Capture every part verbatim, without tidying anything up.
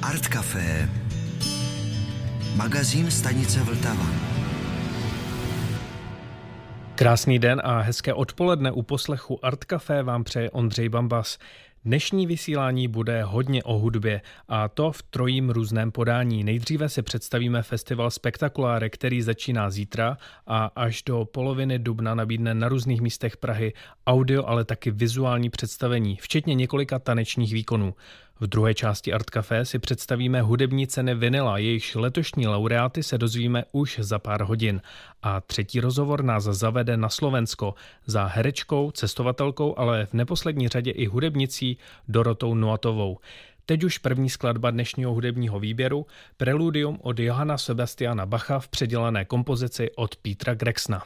Art Café, magazín stanice Vltava. Krásný den a hezké odpoledne u poslechu Art Café vám přeje Ondřej Bambas. Dnešní vysílání bude hodně o hudbě a to v trojím různém podání. Nejdříve si představíme festival Spektakuláre, který začíná zítra a až do poloviny dubna nabídne na různých místech Prahy audio, ale taky vizuální představení, včetně několika tanečních výkonů. V druhé části Art Café si představíme hudební ceny Vinyla, jejichž letošní laureáty se dozvíme už za pár hodin. A třetí rozhovor nás zavede na Slovensko za herečkou, cestovatelkou, ale v neposlední řadě i hudebnicí Dorotou Noatovou. Teď už první skladba dnešního hudebního výběru, Preludium od Johanna Sebastiana Bacha v předělané kompozici od Petera Gregsona.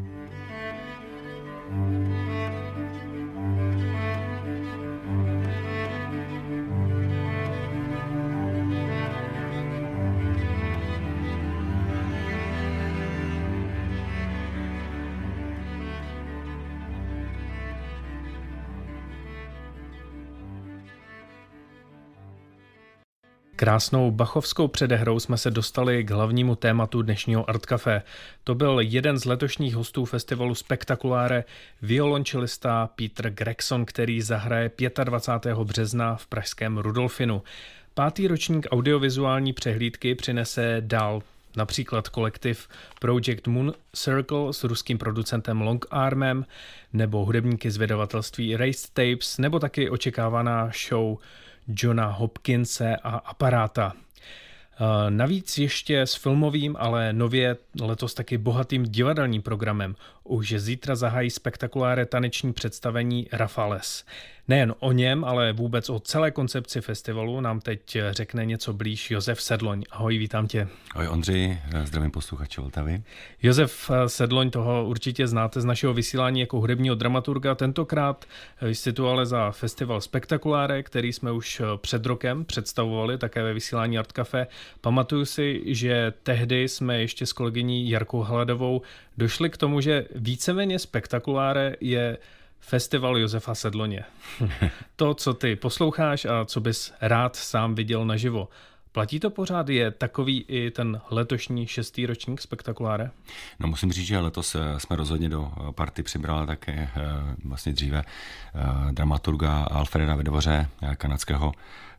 Krásnou bachovskou předehrou jsme se dostali k hlavnímu tématu dnešního Art Café. To byl jeden z letošních hostů festivalu Spektakuláre, violončelista Peter Gregson, který zahraje dvacátého pátého března v pražském Rudolfinu. Pátý ročník audiovizuální přehlídky přinese dál například kolektiv Project Moon Circle s ruským producentem Long Armem, nebo hudebníky z vydavatelství Erased Tapes, nebo taky očekávaná show Johna Hopkinse a Aparáta. Navíc ještě s filmovým, ale nově letos taky bohatým divadelním programem. Už zítra zahájí Spektakuláre taneční představení Rafales. Nejen o něm, ale vůbec o celé koncepci festivalu nám teď řekne něco blíž Josef Sedloň. Ahoj, vítám tě. Ahoj Ondřej, zdravím posluchače Vltavy. Josef Sedloň, toho určitě znáte z našeho vysílání jako hudebního dramaturga. Tentokrát jsi tu ale za festival Spektakuláre, který jsme už před rokem představovali také ve vysílání Art Café. Pamatuju si, že tehdy jsme ještě s kolegyní Jarkou Hladovou došli k tomu, že víceméně Spektakuláre je festival Josefa Sedloně. To, co ty posloucháš a co bys rád sám viděl naživo. Platí to pořád? Je takový i ten letošní šestý ročník Spektakuláre? No musím říct, že letos jsme rozhodně do party přibrali také vlastně dříve dramaturga Alfreda Vedvoře, kanadského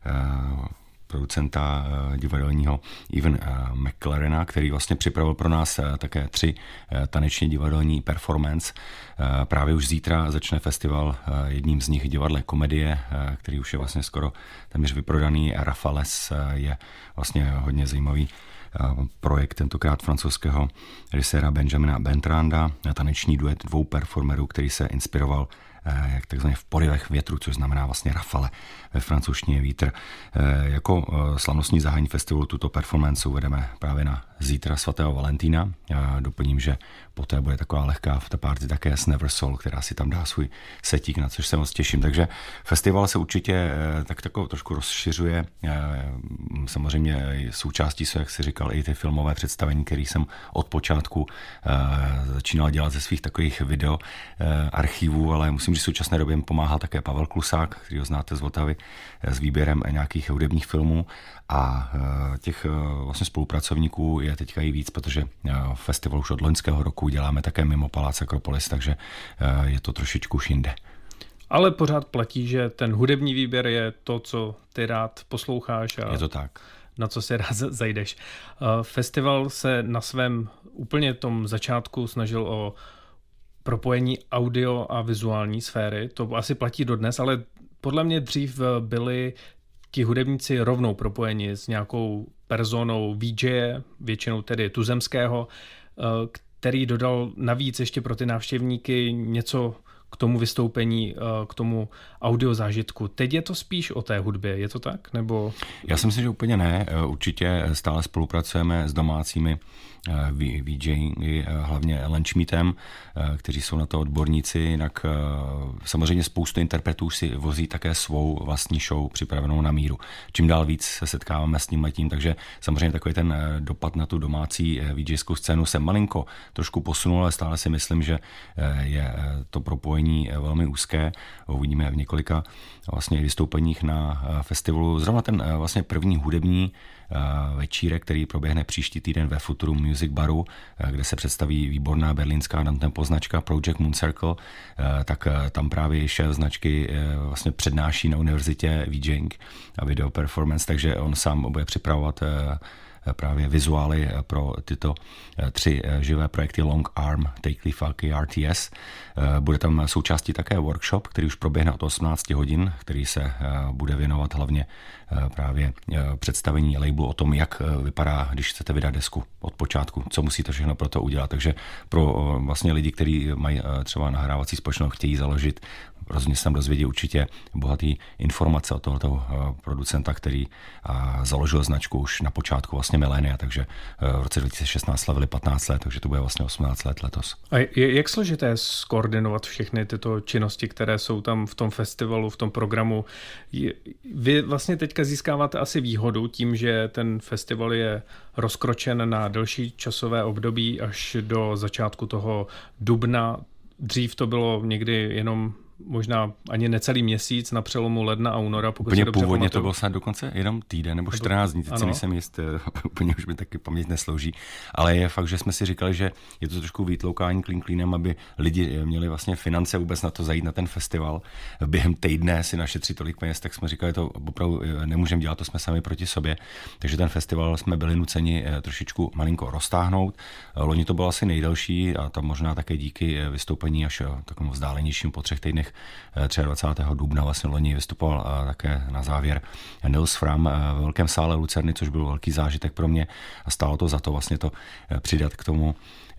producenta divadelního Evan McLarena, který vlastně připravil pro nás také tři taneční divadelní performance. Právě už zítra začne festival jedním z nich divadle Komedie, který už je vlastně skoro téměř vyprodaný. Rafales je vlastně hodně zajímavý projekt tentokrát francouzského režiséra Benjamina Bentranda, taneční duet dvou performerů, který se inspiroval jak takzvaně v porivech větru, což znamená vlastně rafale ve francouzštině vítr. Jako slavnostní zahájení festivalu tuto performance uvedeme právě na zítra svatého Valentína. Já doplním, že poté bude taková lehká afterparty také s Never Soul, která si tam dá svůj setík, na což se moc těším. Takže festival se určitě tak takovou trošku rozšiřuje. Samozřejmě součástí jsou, jak si říkal, i ty filmové představení, které jsem od počátku začínal dělat ze svých takových video archivů, ale musím říct, v současné době mi pomáhal také Pavel Klusák, který ho znáte z Vltavy, s výběrem nějakých hudebních filmů a těch vlastně spolupracovníků je teďka i víc, protože festival už od loňského roku děláme také mimo Palác Akropolis, takže je to trošičku už jinde. Ale pořád platí, že ten hudební výběr je to, co ty rád posloucháš a je to tak. Na co si rád zajdeš. Festival se na svém úplně tom začátku snažil o propojení audio a vizuální sféry. To asi platí dodnes, ale podle mě dřív byli ti hudebníci rovnou propojeni s nějakou personou V J, většinou tedy tuzemského, který dodal navíc ještě pro ty návštěvníky něco k tomu vystoupení, k tomu audio zážitku. Teď je to spíš o té hudbě, je to tak? Nebo... Já si myslím, že úplně ne. Určitě stále spolupracujeme s domácími VJingy, hlavně Lenčmítem, kteří jsou na to odborníci, jinak samozřejmě spoustu interpretů si vozí také svou vlastní show připravenou na míru. Čím dál víc se setkáváme s tím letím, takže samozřejmě takový ten dopad na tu domácí VJskou scénu se malinko trošku posunul, ale stále si myslím, že je to propojení spojení velmi úzké. Uvidíme v několika vlastně vystoupeních na festivalu. Zrovna ten vlastně první hudební večírek, který proběhne příští týden ve Futurum Music Baru, kde se představí výborná berlínská danttempo značka Project Moon Circle, tak tam právě šéf značky vlastně přednáší na univerzitě VJing a video performance, takže on sám bude připravovat právě vizuály pro tyto tři živé projekty Long Arm, Takely Falky, R T S. Bude tam součástí také workshop, který už proběhne od osmnáct hodin, který se bude věnovat hlavně právě představení labelu o tom, jak vypadá, když chcete vydat desku od počátku, co musíte všechno pro to udělat. Takže pro vlastně lidi, kteří mají třeba nahrávací společnost, chtějí založit, rozhodně se tam dozvědí určitě bohatý informace od tohoto producenta, který založil značku už na počátku vlastně milénia, takže v roce dva tisíce šestnáct slavili patnáct let, takže to bude vlastně osmnáct let letos. A jak složité je skoordinovat všechny tyto činnosti, které jsou tam v tom festivalu, v tom programu? Vy vlastně teďka získáváte asi výhodu tím, že ten festival je rozkročen na delší časové období až do začátku toho dubna. Dřív to bylo někdy jenom možná ani necelý měsíc na přelomu ledna a února, pokud úplně se dobře původně pamatuju. To bylo snad dokonce jenom týden nebo čtrnáct dní, teď si nejsem jist, úplně už mi taky paměť neslouží, ale je fakt, že jsme si říkali, že je to trošku výtloukání klín klínem, aby lidi měli vlastně finance vůbec na to zajít na ten festival. Během týdne si našetřit tolik peněz, tak jsme říkali, to opravdu nemůžeme dělat, to jsme sami proti sobě, takže ten festival jsme byli nuceni trošičku malinko roztáhnout. Loni to bylo asi nejdelší a tam možná také díky vystoupení až takovému vzdálenějšímu po třech týdnech dvacátého třetího dubna vlastně loni vystupoval také na závěr Nils Fram ve velkém sále Lucerny, což byl velký zážitek pro mě a stálo to za to vlastně to přidat k tomu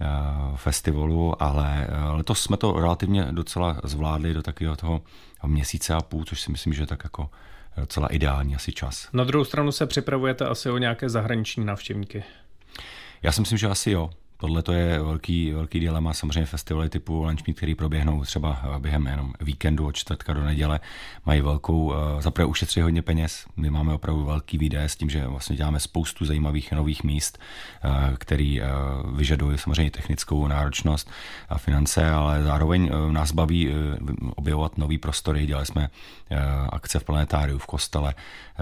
festivalu, ale letos jsme to relativně docela zvládli do takového toho měsíce a půl, což si myslím, že je tak jako docela ideální asi čas. Na druhou stranu se připravujete asi o nějaké zahraniční návštěvníky. Já si myslím, že asi jo. Tohle to je velký, velký dilema, samozřejmě festivaly typu Lunch Meet, který proběhnou třeba během jenom víkendu od čtvrtka do neděle, mají velkou, zaprvé ušetří hodně peněz, my máme opravdu velký výdaje s tím, že vlastně děláme spoustu zajímavých nových míst, který vyžadují samozřejmě technickou náročnost a finance, ale zároveň nás baví objevovat nový prostory, dělali jsme akce v planetáriu, v kostele,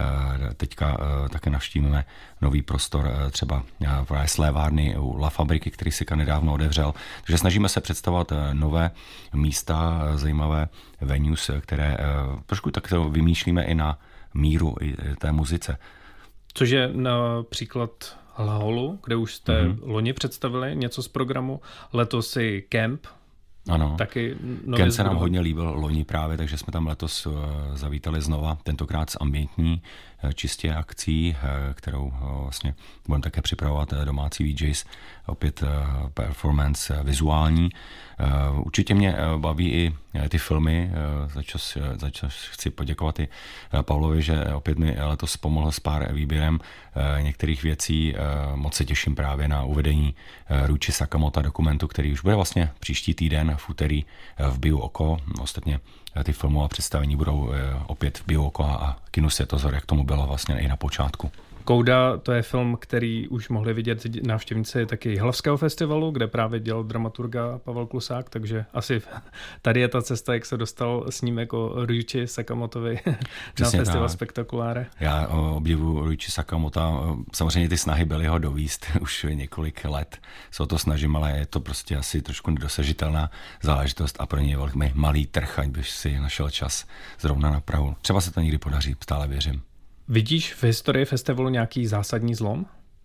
teďka také navštívíme nový prostor třeba v Slévárny u La Fabriky, který si nedávno otevřel. Takže snažíme se představovat nové místa, zajímavé venues, které trošku tak to vymýšlíme i na míru i té muzice. Což je například Hlaholu, kde už jste mm-hmm. loni představili něco z programu, letos i Camp. Ano, taky Ken se nám hodně líbil loni právě, takže jsme tam letos zavítali znova, tentokrát s ambientní čistě akcí, kterou vlastně budeme také připravovat domácí V Js, opět performance vizuální. Určitě mě baví i ty filmy, za čas, za čas chci poděkovat i Pavlovi, že opět mi letos pomohl s pár výběrem některých věcí. Moc se těším právě na uvedení Ryuichi Sakamota dokumentu, který už bude vlastně příští týden v úterý v Bio Oko. Ostatně ty filmové představení budou opět v Bio Oko a kinu Světozor, jak tomu bylo vlastně i na počátku. Kouda, to je film, který už mohli vidět návštěvníci taky Jihlavského festivalu, kde právě dělal dramaturga Pavel Klusák, takže asi tady je ta cesta, jak se dostal s ním jako Ryuichi Sakamotovi na festival tak. Spektakuláre. Já obdivuji Ryuichi Sakamota, samozřejmě ty snahy byly ho dovíst už několik let, se o to snažím, ale je to prostě asi trošku nedosažitelná záležitost a pro něj je velmi malý trh, ať bych si našel čas zrovna na Prahu. Třeba se to někdy podaří, stále věřím. Vidíš v historii festivalu nějaký zásadní zlom?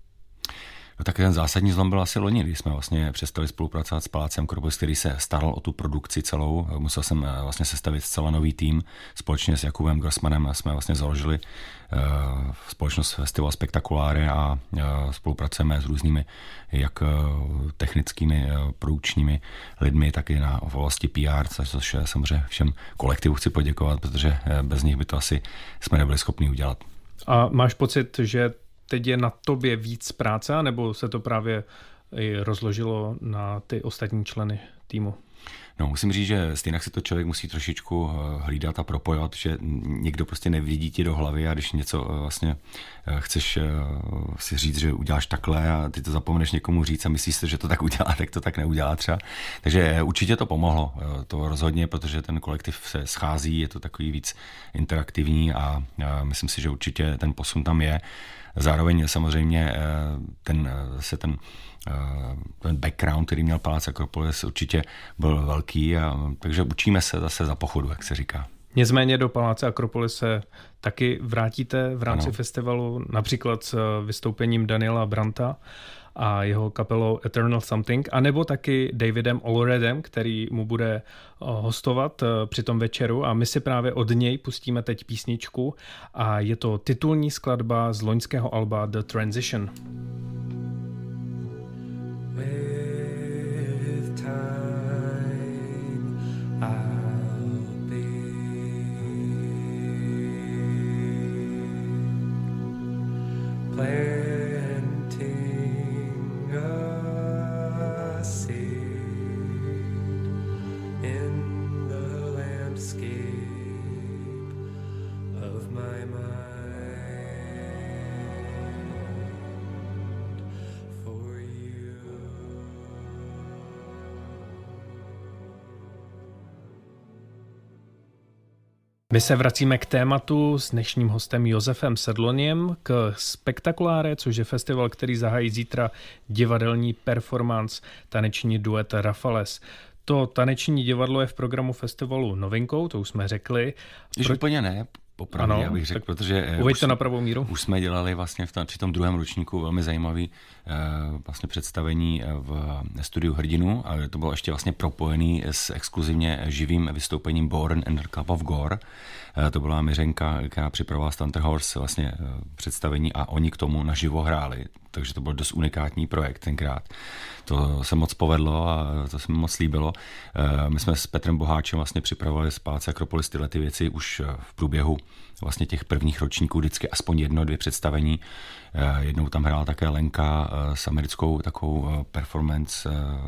No tak ten zásadní zlom byl asi loni, když jsme vlastně přestali spolupracovat s Palácem Akropolis, který se staral o tu produkci celou. Musel jsem vlastně sestavit zcela nový tým. Společně s Jakubem Grossmanem jsme vlastně založili uh, společnost Festival Spektakuláre a uh, spolupracujeme s různými jak uh, technickými uh, produkčními lidmi, tak i na oblasti P R, což samozřejmě všem kolektivu chci poděkovat, protože uh, bez nich by to asi jsme nebyli schopni udělat. A máš pocit, že teď je na tobě víc práce, nebo se to právě rozložilo na ty ostatní členy týmu? No, musím říct, že stejně si to člověk musí trošičku hlídat a propojovat, že někdo prostě nevidí ti do hlavy a když něco vlastně chceš si říct, že uděláš takhle a ty to zapomeneš někomu říct a myslíš si, že to tak udělá, tak to tak neudělá třeba. Takže určitě to pomohlo, to rozhodně, protože ten kolektiv se schází, je to takový víc interaktivní a myslím si, že určitě ten posun tam je. Zároveň samozřejmě ten, se ten, ten background, který měl Palác Akropolis, určitě byl velký, a, takže učíme se zase za pochodu, jak se říká. Nicméně do Paláce Akropolis se taky vrátíte v rámci ano. festivalu, například s vystoupením Daniela Branta a jeho kapelou Eternal Something, anebo taky Davidem Allredem, který mu bude hostovat při tom večeru, a my si právě od něj pustíme teď písničku a je to titulní skladba z loňského alba The Transition. With time I'll be planting a seed in the landscape of my mind. My se vracíme k tématu s dnešním hostem Josefem Sedloniem k Spektakuláre, což je festival, který zahájí zítra divadelní performance taneční duet Rafales. To taneční divadlo je v programu festivalu novinkou, to už jsme řekli. Když Pro... úplně ne, popravdě, já bych řekl, protože uveď to na pravou míru. Už jsme dělali vlastně v tom, při tom druhém ročníku velmi zajímavý eh, vlastně představení v studiu Hrdinu, a to bylo ještě vlastně propojený s exkluzivně živým vystoupením Born and the Club of Gore. Eh, to byla Miřenka, která připravovala Stunter Horse vlastně eh, představení a oni k tomu naživo hráli, takže to byl dost unikátní projekt tenkrát. To se moc povedlo a to se mi moc líbilo. Eh, my jsme s Petrem Boháčem vlastně připravovali z Paláce Akropolis tyhle ty věci už v průběhu vlastně těch prvních ročníků, vždycky aspoň jedno, dvě představení. Jednou tam hrála také Lenka s americkou takovou performance,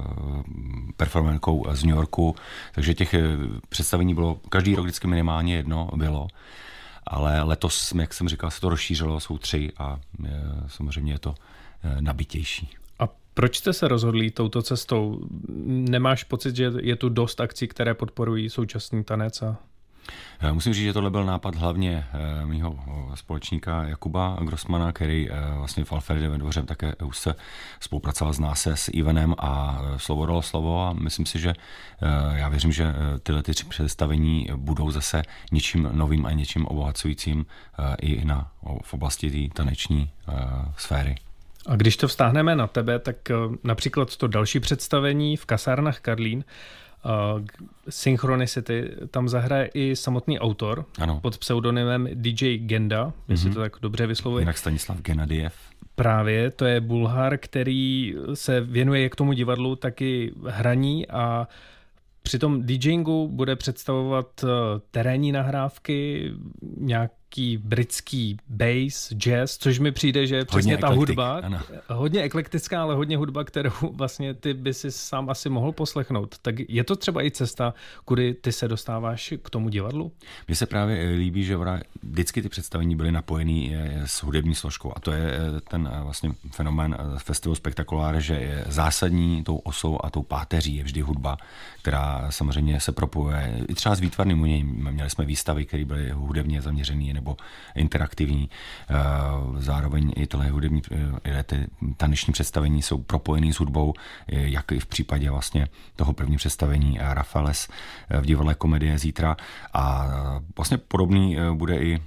performankou z New Yorku, takže těch představení bylo každý rok vždycky minimálně jedno bylo, ale letos, jak jsem říkal, se to rozšířilo, jsou tři a samozřejmě je to nabitější. A proč jste se rozhodli touto cestou? Nemáš pocit, že je tu dost akcí, které podporují současný tanec? A... Musím říct, že tohle byl nápad hlavně mýho společníka Jakuba Grossmana, který vlastně v Alfredě ve Dvoře také už se spolupracoval s nás s Ivanem a slovo dalo slovo, a myslím si, že já věřím, že tyhle ty tři představení budou zase něčím novým a něčím obohacujícím i na, v oblasti té taneční sféry. A když to vztáhneme na tebe, tak například to další představení v kasárnách Karlín, Uh, Synchronicity, tam zahraje i samotný autor, ano, pod pseudonymem D J Genda, mm-hmm, jestli to tak dobře vyslovuje. Jinak Stanislav Genadiev. Právě, to je Bulhar, který se věnuje jak tomu divadlu, tak i hraní, a při tom DJingu bude představovat terénní nahrávky, nějaký britský bass, jazz, což mi přijde, že je přesně hodně ta eklektik, hudba, ano. Hodně eklektická, ale hodně hudba, kterou vlastně ty by si sám asi mohl poslechnout. Tak je to třeba i cesta, kudy ty se dostáváš k tomu divadlu? Mně se právě líbí, že vždycky ty představení byly napojený s hudební složkou, a to je ten vlastně fenomén festivalu Spektakuláre, že je zásadní tou osou a tou páteří je vždy hudba, která samozřejmě se propojuje i třeba s výtvarným uměním. Měli jsme výstavy, které byly hudebně zaměřené nebo interaktivní. Zároveň i tohle hudební, ty taneční představení jsou propojený s hudbou, jak i v případě vlastně toho prvního představení Rafales v divadle Komedie zítra. A vlastně podobný bude i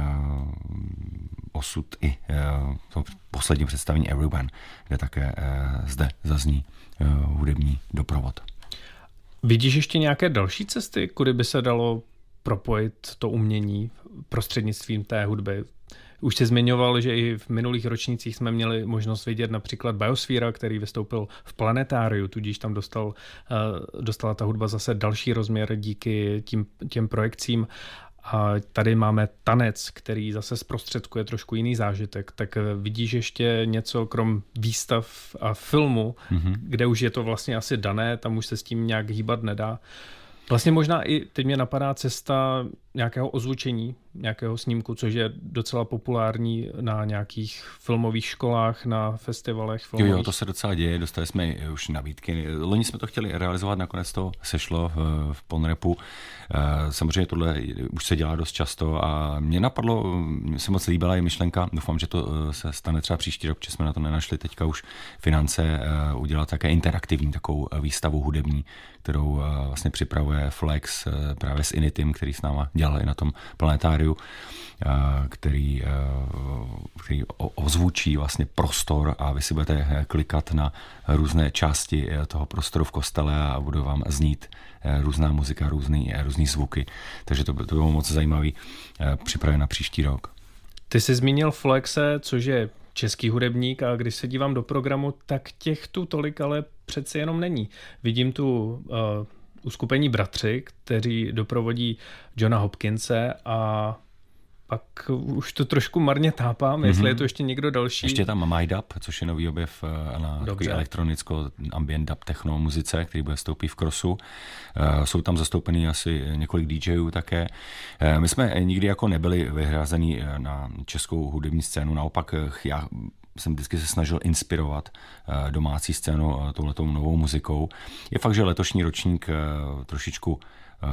osud i to poslední představení Everyone, kde také zde zazní hudební doprovod. Vidíš ještě nějaké další cesty, kudy by se dalo propojit to umění prostřednictvím té hudby? Už jsi zmiňoval, že i v minulých ročnících jsme měli možnost vidět například Biosféra, který vystoupil v Planetáriu, tudíž tam dostal, dostala ta hudba zase další rozměr díky tím, těm projekcím. A tady máme tanec, který zase zprostředkuje trošku jiný zážitek. Tak vidíš ještě něco krom výstav a filmu, mm-hmm. kde už je to vlastně asi dané, tam už se s tím nějak hýbat nedá. Vlastně možná i teď mě napadá cesta nějakého ozvučení, nějakého snímku, což je docela populární na nějakých filmových školách, na festivalech filmových. Jo, jo, to se docela děje, dostali jsme už nabídky. Loni jsme to chtěli realizovat, nakonec to sešlo v, v Ponrepu. Samozřejmě tohle už se dělá dost často a mě napadlo, mě se moc líbila i myšlenka, doufám, že to se stane třeba příští rok, protože jsme na to nenašli teďka už finance, udělat také interaktivní takovou výstavu hudební, kterou vlastně připravuje Flex právě s Initim, který s náma dělal i na tom planetáriu, který, který ozvučí vlastně prostor a vy si budete klikat na různé části toho prostoru v kostele a bude vám znít různá muzika, různý, různý zvuky. Takže to, to bylo moc zajímavý, připravit na příští rok. Ty jsi zmínil Flexe, což je český hudebník, a když se dívám do programu, tak těch tu tolik ale přeci jenom není. Vidím tu uh, uskupení Bratři, kteří doprovodí Johna Hopkinse, a pak už to trošku marně tápám, mm-hmm. jestli je to ještě někdo další. Ještě tam MyDub, což je nový objev na elektronicko ambient dub techno muzice, který bude vstoupit v Crossu. Jsou tam zastoupený asi několik DJů také. My jsme nikdy jako nebyli vyhrazení na českou hudební scénu, naopak já jsem vždycky se snažil inspirovat domácí scénu touhletou novou muzikou. Je fakt, že letošní ročník trošičku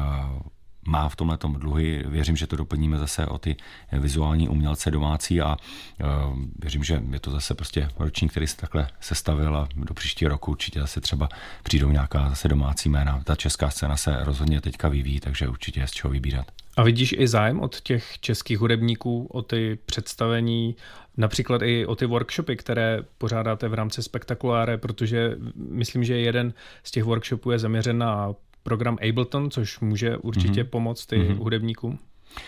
má v tomhletom dluhy. Věřím, že to doplníme zase o ty vizuální umělce domácí a uh, věřím, že je to zase prostě ročník, který se takhle sestavil a do příštího roku určitě zase třeba přijdou nějaká zase domácí jména. Ta česká scéna se rozhodně teďka vyvíjí, takže určitě je z čeho vybírat. A vidíš i zájem od těch českých hudebníků o ty představení, například i o ty workshopy, které pořádáte v rámci Spektakuláre, protože myslím, že jeden z těch workshopů je zaměřen na program Ableton, což může určitě mm-hmm. pomoct ty mm-hmm. hudebníkům.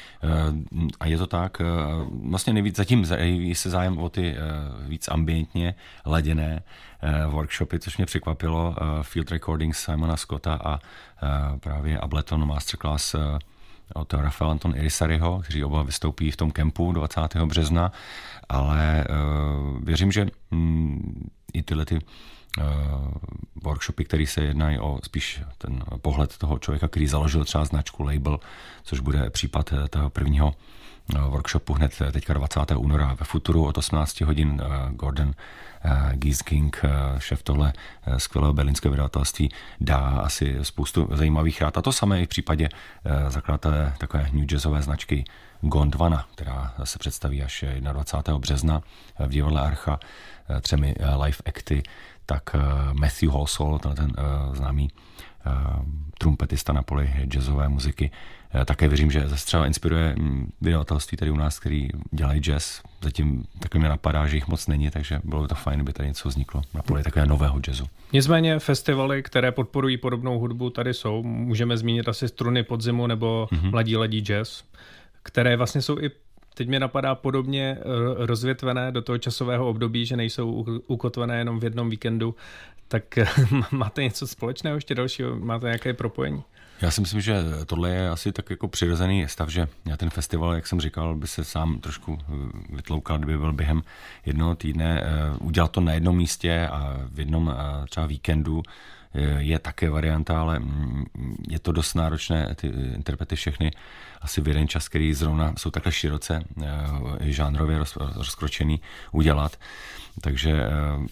A je to tak, vlastně nejvíc zatím se zájem o ty víc ambientně laděné workshopy, což mě překvapilo, Field Recordings Simona Scotta a právě Ableton Masterclass od Rafael Anton Irisariho, kteří oba vystoupí v tom kempu dvacátého března, ale věřím, že i tyhle ty workshopy, které se jednají o spíš ten pohled toho člověka, který založil třeba značku Label, což bude případ toho prvního workshopu hned teďka dvacátého února ve Futuru od osmnáct hodin. Gordon Giesking, šéf tohle skvělého berlínského vydavatelství, dá asi spoustu zajímavých rád. A to samé i v případě zakladatele takové new jazzové značky Gondwana, která se představí až dvacátého prvního března v divadle Archa třemi live acty. Tak Matthew Halsall, ten, ten uh, známý uh, trumpetista na poli jazzové muziky, uh, také věřím, že zase třeba inspiruje um, vydavatelství tady u nás, který dělají jazz. Zatím taky mě napadá, že jich moc není, takže bylo by to fajn, kdyby tady něco vzniklo na poli takové nového jazzu. Nicméně festivaly, které podporují podobnou hudbu, tady jsou. Můžeme zmínit asi Struny podzimu nebo mm-hmm. Mladí ledí jazz, které vlastně jsou i teď mě napadá podobně rozvětvené do toho časového období, že nejsou ukotvené jenom v jednom víkendu. Tak máte něco společného ještě dalšího? Máte nějaké propojení? Já si myslím, že tohle je asi tak jako přirozený stav, že ten festival, jak jsem říkal, by se sám trošku vytloukal, kdyby byl během jednoho týdne. Udělat to na jednom místě a v jednom třeba víkendu je také varianta, ale je to dost náročné, ty interprety všechny asi v jeden čas, který zrovna jsou takhle široce žánrově roz, rozkročený, udělat. Takže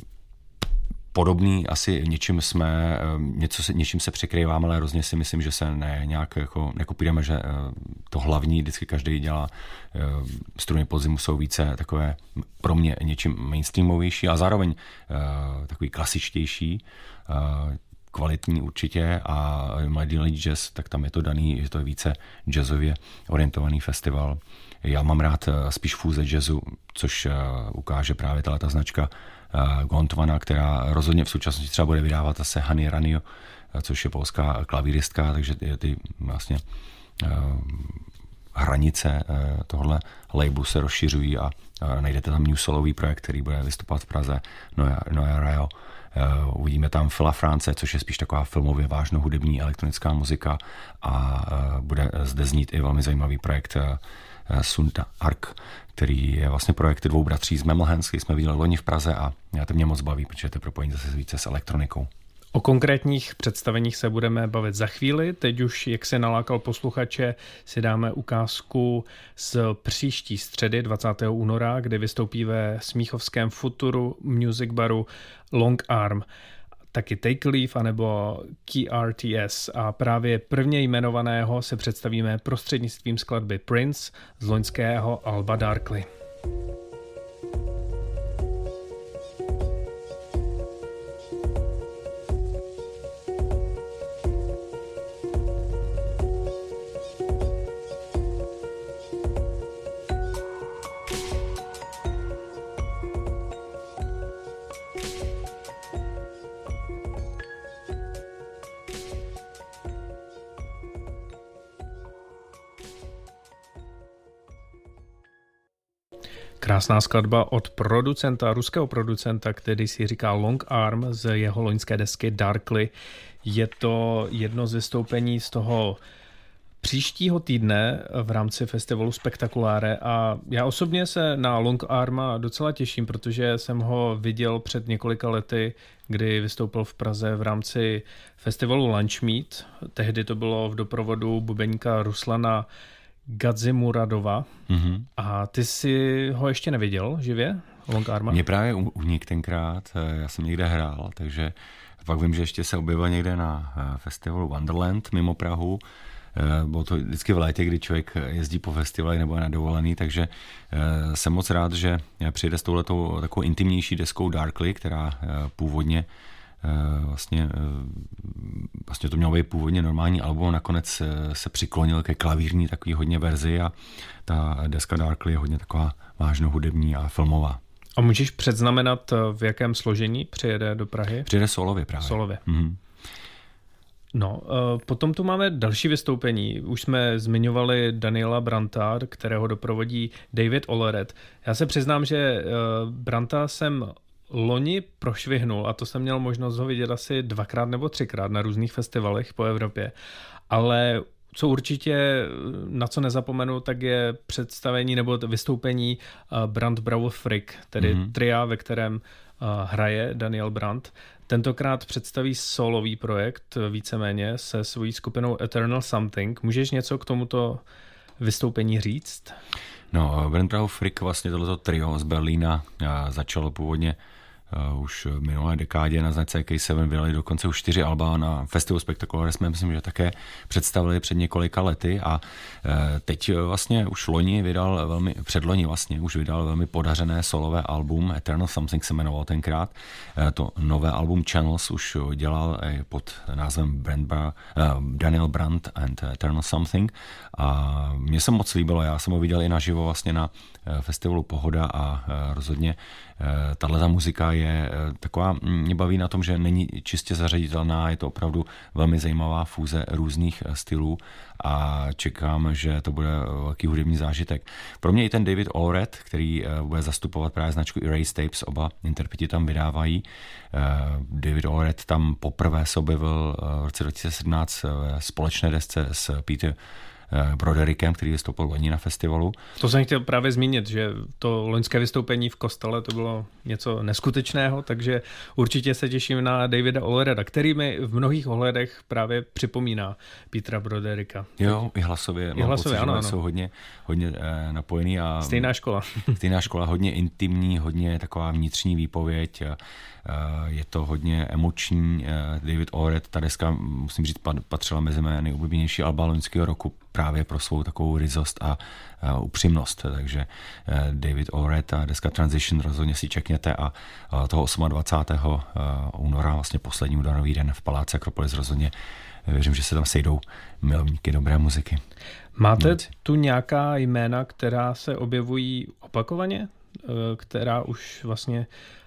podobný asi něčím jsme, něco se, něčím se překrýváme, ale rozně si myslím, že se ne, nějak jako nekopírujeme, že to hlavní vždycky každý dělá. Struny podzimu jsou více takové pro mě něčím mainstreamovější a zároveň takový klasičtější, kvalitní určitě, a Mladý ledí jazz, tak tam je to daný, že to je více jazzově orientovaný festival. Já mám rád spíš fúze jazzu, což ukáže právě tato značka Gondwana, která rozhodně v současnosti třeba bude vydávat zase Hani Ranio, což je polská klavíristka, takže ty, ty vlastně hranice tohle labelu se rozšiřují a najdete tam new solový projekt, který bude vystupovat v Praze, Noja, Noja Rayo, Uvidíme tam Phila France, což je spíš taková filmově vážno hudební elektronická muzika a bude zde znít i velmi zajímavý projekt Sunta Ark, který je vlastně projekt dvou bratří z Memelhands, který jsme viděli loni v Praze a to mě moc baví, protože to je propojení zase více s elektronikou. O konkrétních představeních se budeme bavit za chvíli. Teď už, jak se nalákal posluchače, si dáme ukázku z příští středy dvacátého února, kdy vystoupí ve smíchovském Futuru Music Baru Long Arm, taky Take Leave anebo Key R T S a právě prvně jmenovaného se představíme prostřednictvím skladby Prince z loňského alba Darkly. Krásná skladba od producenta, ruského producenta, který si říká Long Arm z jeho loňské desky Darkly. Je to jedno z vystoupení z toho příštího týdne v rámci festivalu Spektakuláre a já osobně se na Long Arma docela těším, protože jsem ho viděl před několika lety, kdy vystoupil v Praze v rámci festivalu Lunch Meet. Tehdy to bylo v doprovodu bubeníka Ruslana Gadzimuradova. Mm-hmm. A ty jsi ho ještě neviděl živě, Long Arma? Mě právě unik tenkrát, já jsem někde hrál, takže pak vím, že ještě se objevil někde na festivalu Wonderland mimo Prahu. Bylo to vždycky v létě, kdy člověk jezdí po festivalech nebo je na dovolený, takže jsem moc rád, že přijde s touhletou takovou intimnější deskou Darkly, která původně Vlastně, vlastně to mělo být původně normální album, nakonec se přiklonil ke klavírní takový hodně verzi a ta deska Darkly je hodně taková vážno hudební a filmová. A můžeš předznamenat, v jakém složení přijede do Prahy? Přijede solově právě. Solově. Mm-hmm. No, potom tu máme další vystoupení. Už jsme zmiňovali Daniela Brandta, kterého doprovodí David Olleret. Já se přiznám, že Brandta jsem loni prošvihnul a to jsem měl možnost ho vidět asi dvakrát nebo třikrát na různých festivalech po Evropě. Ale co určitě, na co nezapomenu, tak je představení nebo vystoupení Brand Bravo Frick, tedy mm-hmm. tria, ve kterém hraje Daniel Brandt. Tentokrát představí solový projekt víceméně se svojí skupinou Eternal Something. Můžeš něco k tomuto vystoupení říct? No, Brand Bravo Frick, vlastně tohleto trio z Berlína začalo původně Uh, už v minulé dekádě na značce K sedm vydali dokonce už čtyři alba na festivalu Spektakuláre jsme myslím, že také představili před několika lety a uh, teď vlastně už loni vydal velmi, předloni vlastně už vydal velmi podařené solové album, Eternal Something se jmenoval tenkrát. Uh, to nové album Channels už dělal uh, pod názvem Brand Bar, uh, Daniel Brandt and Eternal Something a mně se moc líbilo, já jsem ho viděl i naživo vlastně na uh, festivalu Pohoda a uh, rozhodně tato muzika je taková, mě baví na tom, že není čistě zařaditelná, je to opravdu velmi zajímavá fúze různých stylů a čekám, že to bude velký hudební zážitek. Pro mě i ten David Olleret, který bude zastupovat právě značku Erase Tapes, oba interpreti tam vydávají. David Olleret tam poprvé se objevil v roce dva tisíce sedmnáct ve společné desce s Peter Broderickem, který vystoupil loni na festivalu. To jsem chtěl právě zmínit, že to loňské vystoupení v kostele to bylo něco neskutečného, takže určitě se těším na Davida Ollereda, který mi v mnohých ohledech právě připomíná Petra Brodericka. Jo, i hlasově. I hlasově, pocit, ano, ano. Jsou hodně, hodně eh, napojený. A stejná škola. Stejná škola, hodně intimní, hodně taková vnitřní výpověď. A, a je to hodně emoční. David Olleret, ta deska, musím říct, patřila mezi mé nejoblíbenější alba loňského roku právě pro svou takovou ryzost a, a upřímnost. Takže eh, David Olleret a deska Transition rozhodně si čekněte a, a toho dvacátého osmého února, vlastně poslední únorový den v Paláci Akropolis rozhodně věřím, že se tam sejdou milovníky dobré muziky. Máte Noc. tu nějaká jména, která se objevují opakovaně, která už vlastně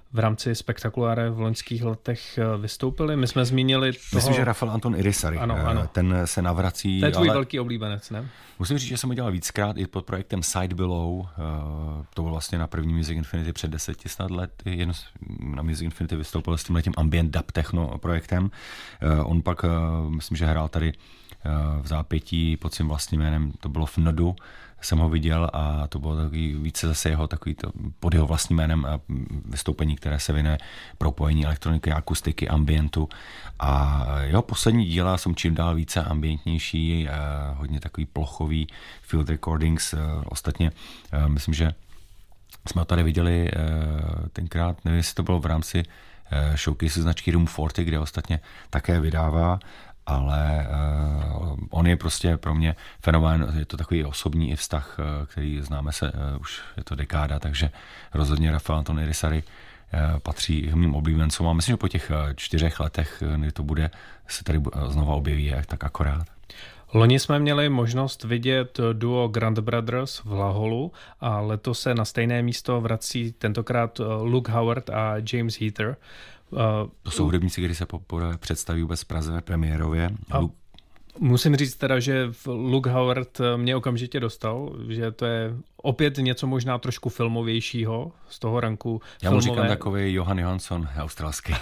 v rámci Spektakuláre v loňských letech vystoupili? My jsme zmínili toho... Myslím, že Rafael Anton Irisari, ano, ano. ten se navrací. To je tvůj ale... velký oblíbenec, ne? Musím říct, že jsem ho dělal víckrát i pod projektem Side Below. To bylo vlastně na první Music Infinity před deseti snad let. Jen na Music Infinity vystoupil s tímhletím ambient dub techno projektem. On pak, myslím, že hrál tady v zápětí pod svým vlastním jménem, to bylo v Nodu, jsem ho viděl a to bylo takový více zase jeho takový to, pod jeho vlastním jménem vystoupení, které se věnuje propojení elektroniky, akustiky, ambientu a jeho poslední díla jsou čím dál více ambientnější, hodně takový plochový field recordings, ostatně myslím, že jsme ho tady viděli tenkrát, nevím, jestli to bylo v rámci showcase značky Room čtyřicet, kde ostatně také vydává, ale uh, on je prostě pro mě fenomén, je to takový osobní i vztah, uh, který známe se, uh, už je to dekáda, takže rozhodně Rafael Anton Irisari uh, patří k mým oblíbencům a myslím, že po těch uh, čtyřech letech, kdy to bude, se tady uh, znova objeví, tak akorát. Loni jsme měli možnost vidět duo Grand Brothers v Laholu a letos se na stejné místo vrací tentokrát Luke Howard a James Heather. To jsou hudebníci, kteří se poprvé představí vůbec v Praze premiérově. A musím říct teda, že Luke Howard mě okamžitě dostal, že to je opět něco možná trošku filmovějšího z toho ranku Já filmové. mu říkám takový Johan Johansson australský.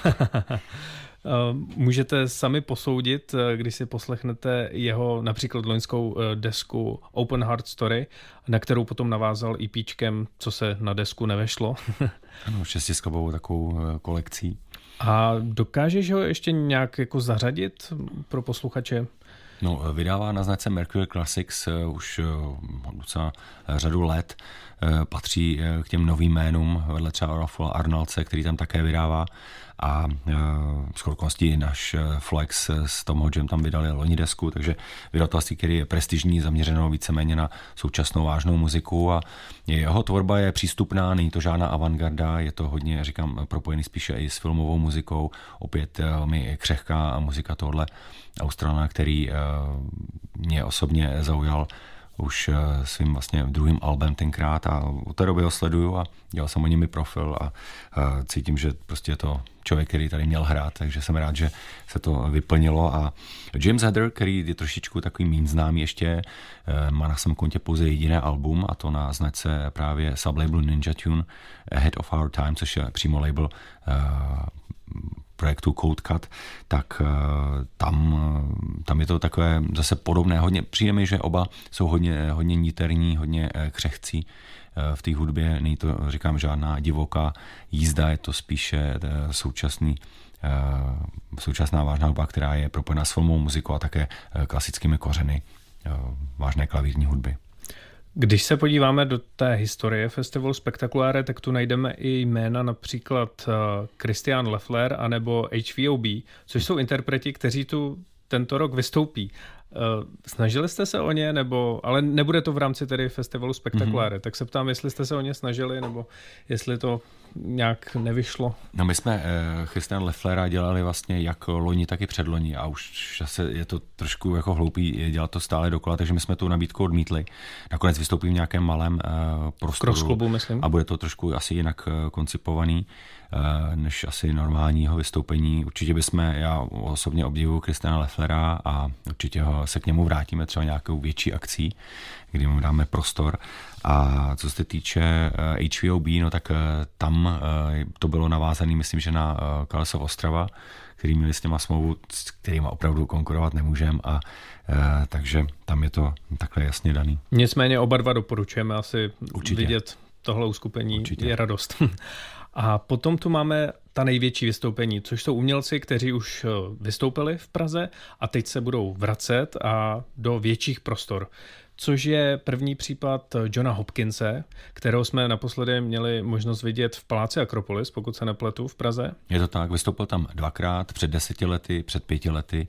Můžete sami posoudit, když si poslechnete jeho například loňskou desku Open Heart Story, na kterou potom navázal EPčkem, co se na desku nevešlo. Ano, šestiskobovou takovou kolekcí. A dokážeš ho ještě nějak jako zařadit pro posluchače? No, vydává na značce Mercury Classics už docela řadu let. Patří k těm novým jménům, vedle třeba Rafula Arnoldse, který tam také vydává. A s okolností náš Flex s Tom Hodgem tam vydali loni desku, takže vydavatelství, který je prestižní, zaměřeno víceméně na současnou vážnou muziku a jeho tvorba je přístupná, není to žádná avantgarda, je to hodně, říkám, propojený spíše i s filmovou muzikou, opět velmi křehká muzika tohle Australana, který mě osobně zaujal už svým vlastně druhým albem tenkrát a od té doby ho sleduju a dělal jsem o něm i profil a, a cítím, že prostě je to člověk, který tady měl hrát, takže jsem rád, že se to vyplnilo a James Heather, který je trošičku takový méně známý ještě, má na svém kontě pouze jediné album a to na značce právě sublabelu Ninja Tune Ahead of Our Time, což je přímo label uh, projektu Cold Cut, tak tam, tam je to takové zase podobné. Hodně, přijde mi, že oba jsou hodně, hodně niterní, hodně křehcí v té hudbě. Není to, říkám, žádná divoká jízda, je to spíše současný, současná vážná hudba, která je propojená s filmovou muzikou a také klasickými kořeny vážné klavírní hudby. Když se podíváme do té historie festivalu Spektakuláre, tak tu najdeme i jména například Christian Leffler anebo H V O B, což jsou interpreti, kteří tu tento rok vystoupí. Snažili jste se o ně, nebo, ale nebude to v rámci tedy festivalu Spektakuláre, mm-hmm. tak se ptám, jestli jste se o ně snažili, nebo jestli to nějak nevyšlo. No my jsme eh, Christiana Lefflera dělali vlastně jak loni, tak i předloni a už zase je to trošku jako hloupý dělat to stále dokola, takže my jsme tu nabídku odmítli. Nakonec vystoupí v nějakém malém eh, prostoru. Cross-klubu, myslím. A bude to trošku asi jinak eh, koncipovaný eh, než asi normálního vystoupení. Určitě bychom, já osobně obdivuju Christiana Lefflera a určitě ho, se k němu vrátíme třeba nějakou větší akcí, kdy mu dáme prostor. A co se týče H V O B, no tak tam to bylo navázané, myslím, že na Kalesov Ostrava, který měli s těma smlouvu, s kterýma opravdu konkurovat nemůžeme a takže tam je to takhle jasně daný. Nicméně oba dva doporučujeme asi Určitě. Vidět tohle uskupení, Určitě. Je radost. A potom tu máme ta největší vystoupení, což jsou umělci, kteří už vystoupili v Praze a teď se budou vracet a do větších prostor. Což je první případ Johna Hopkinse, kterého jsme naposledy měli možnost vidět v Paláci Akropolis, pokud se nepletu, v Praze. Je to tak, vystoupil tam dvakrát, před deseti lety, před pěti lety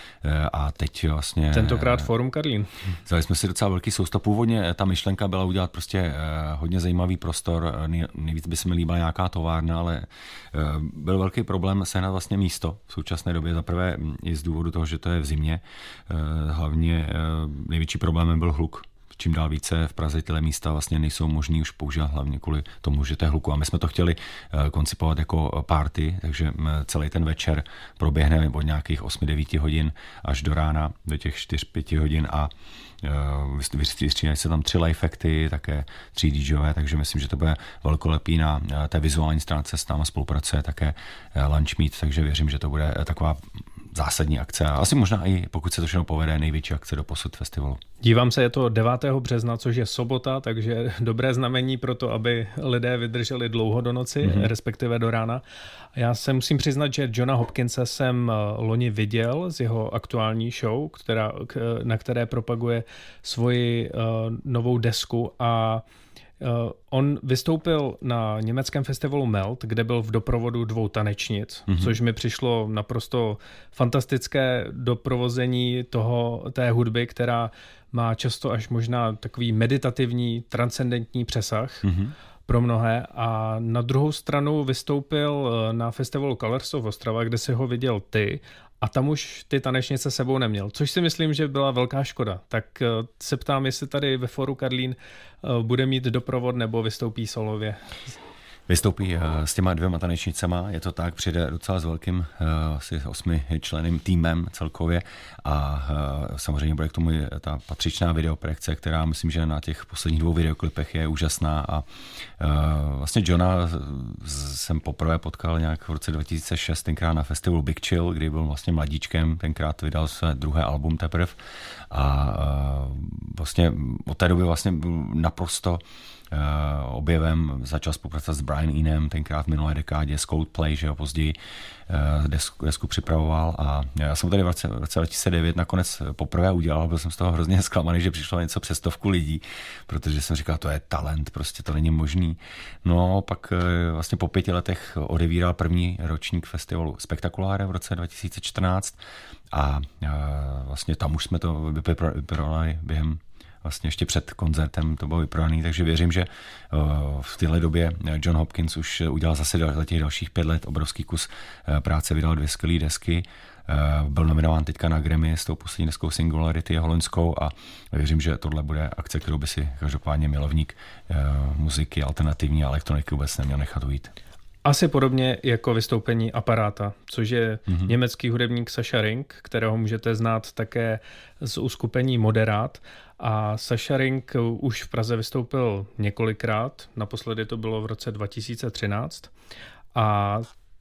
a teď vlastně... Tentokrát Fórum Karlín. Vzali jsme si docela velký soustav. Původně ta myšlenka byla udělat prostě hodně zajímavý prostor, nejvíc by se mi líbila nějaká továrna, ale byl velký problém sehnat vlastně místo v současné době. Za prvé i z důvodu toho, že to je v zimě. Hlavně největší problémem byl hluk. čím dál více v Praze tyhle místa vlastně nejsou možný už používat, hlavně kvůli tomu, že to je hluku. A my jsme to chtěli koncipovat jako party, takže celý ten večer proběhne od nějakých osm devět hodin až do rána, do těch čtyři pět hodin a vystřídají se tam tři live acty, také tři DJové, takže myslím, že to bude velkolepý na té vizuální stránce, s náma spolupracuje také Lunch Meet, takže věřím, že to bude taková zásadní akce a asi možná i, pokud se to všechno povede, největší akce do posud festivalu. Dívám se, je to devátého března, což je sobota, takže dobré znamení pro to, aby lidé vydrželi dlouho do noci, mm-hmm. respektive do rána. Já se musím přiznat, že Johna Hopkinse jsem loni viděl z jeho aktuální show, která, na které propaguje svoji uh, novou desku a Uh, on vystoupil na německém festivalu Melt, kde byl v doprovodu dvou tanečnic, mm-hmm. což mi přišlo naprosto fantastické doprovození toho, té hudby, která má často až možná takový meditativní, transcendentní přesah mm-hmm. pro mnohé. A na druhou stranu vystoupil na festivalu Colors of Ostrava, kde si ho viděl ty, a tam už ty tanečnice sebou neměl, což si myslím, že byla velká škoda. Tak se ptám, jestli tady ve Foru Karlín bude mít doprovod nebo vystoupí solově. Vystoupí s těma dvěma tanečnicama, je to tak, přijde docela s velkým asi osmi členným týmem celkově a samozřejmě bude k tomu ta patřičná videoprojekce, která myslím, že na těch posledních dvou videoklipech je úžasná a vlastně Johna jsem poprvé potkal nějak v roce dva tisíce šest, tenkrát na festivalu Big Chill, kdy byl vlastně mladíčkem, tenkrát vydal své druhé album teprve a vlastně od té doby vlastně byl naprosto Uh, objevem, začal spolupracovat s Brian Inem, tenkrát v minulé dekádě, s Coldplay, že jo, později uh, desku, desku připravoval a já jsem tady v roce, v roce dva tisíce devět nakonec poprvé udělal, byl jsem z toho hrozně zklamaný, že přišlo něco přes stovku lidí, protože jsem říkal, to je talent, prostě to není možný. No, pak uh, vlastně po pěti letech odevíral první ročník festivalu Spektakuláre v roce dva tisíce čtrnáct a uh, vlastně tam už jsme to vyprodali během vlastně ještě před koncertem to bylo vyprodaný, takže věřím, že v téhle době John Hopkins už udělal zase za těch dalších pět let obrovský kus práce, vydal dvě skvělé desky, byl nominován teďka na Grammy s tou poslední deskou Singularity holandskou a věřím, že tohle bude akce, kterou by si každopádně milovník muziky, alternativní a elektroniky vůbec neměl nechat ujít. Asi podobně jako vystoupení Aparáta, což je mm-hmm. německý hudebník Sascha Ring, kterého můžete znát také z uskupení Moderát. A Sascha Ring už v Praze vystoupil několikrát, naposledy to bylo v roce dva tisíce třináct. A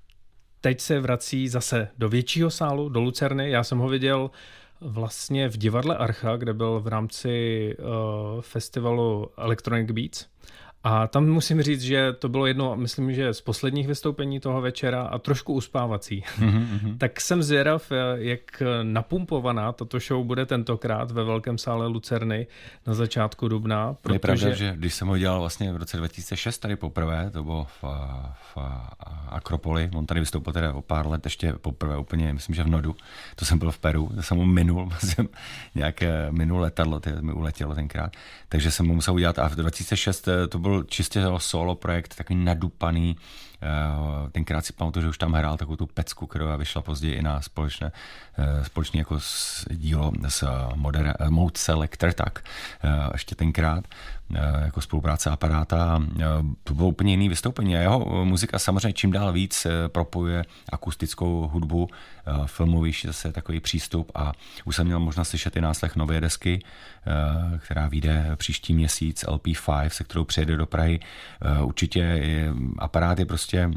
teď se vrací zase do většího sálu, do Lucerny. Já jsem ho viděl vlastně v divadle Archa, kde byl v rámci uh, festivalu Electronic Beats. A tam musím říct, že to bylo jedno, myslím, že z posledních vystoupení toho večera a trošku uspávací. Mm-hmm. Tak jsem zvědav, jak napumpovaná tato show bude tentokrát ve velkém sále Lucerny na začátku dubna. Protože... Je pravda, že když jsem ho dělal vlastně v roce dva tisíce šest tady poprvé, to bylo v, v Akropoli, on tady vystoupil teda o pár let ještě poprvé úplně, myslím, že v Nodu, to jsem byl v Peru, to jsem mu minul, jsem nějaké minul letadlo, to mi uletělo tenkrát, takže jsem mu musel udělat a v dva tisíce šest to byl čistě solo projekt, takový nadupaný. Tenkrát si pamatuju, že už tam hrál takovou tu pecku, která vyšla později i na společné, společný jako dílo s modera, Mode Selector, tak ještě tenkrát jako spolupráce Aparáta. To bylo úplně jiný vystoupení. A jeho muzika samozřejmě čím dál víc propojuje akustickou hudbu, filmovější zase takový přístup a už jsem měl možnost slyšet i náslech nové desky, která vyjde příští měsíc, L P pět, se kterou přijede do Prahy. Určitě je, Aparát je prostě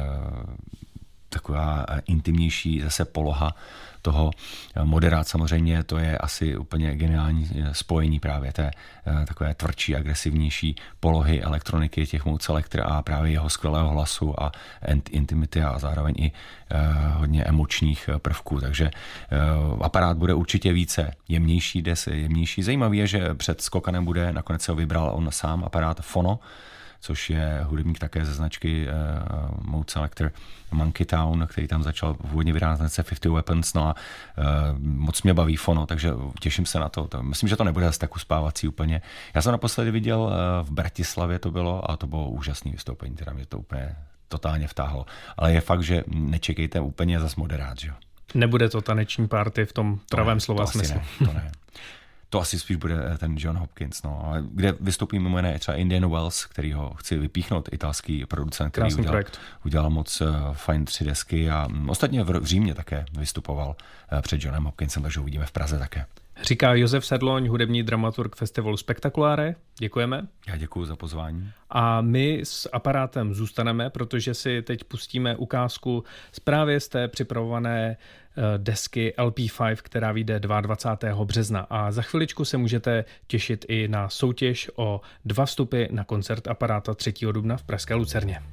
taková intimnější zase poloha toho. Moderát samozřejmě, to je asi úplně geniální spojení právě té takové tvrdší, agresivnější polohy elektroniky těch Mode Selector a právě jeho skvělého hlasu a intimity a zároveň i hodně emočních prvků. Takže Aparát bude určitě více jemnější, des, jemnější. Zajímavé je, že před Skokanem bude, nakonec se ho vybral on sám, Aparát Fono, což je hudebník také ze značky uh, Mode Selector Monkey Town, který tam začal původně vydávat značce padesát Weapons, no a uh, moc mě baví Fono, takže těším se na to. to. Myslím, že to nebude zase tak uspávací úplně. Já jsem naposledy viděl uh, v Bratislavě to bylo a to bylo úžasné vystoupení, teda mě to úplně totálně vtáhlo. Ale je fakt, že nečekejte úplně zas Moderát, že jo. Nebude to taneční party v tom pravém slova smyslu. Ne, to ne. to asi spíš bude ten John Hopkins, no, ale kde vystoupí mimo jiné třeba Indian Wells, který ho chci vypíchnout, italský producent, který udělal, udělal moc uh, fajn tři desky a um, ostatně v, v Římě také vystupoval uh, před Johnem Hopkinsem, takže uvidíme v Praze také. Říká Josef Sedloň, hudební dramaturg festivalu Spektakuláre. Děkujeme. Já děkuji za pozvání. A my s aparátem zůstaneme, protože si teď pustíme ukázku z právě z té připravované desky L P pět, která vyjde dvacátého druhého března. A za chviličku se můžete těšit i na soutěž o dva vstupy na koncert aparáta třetího dubna v pražské Lucerně.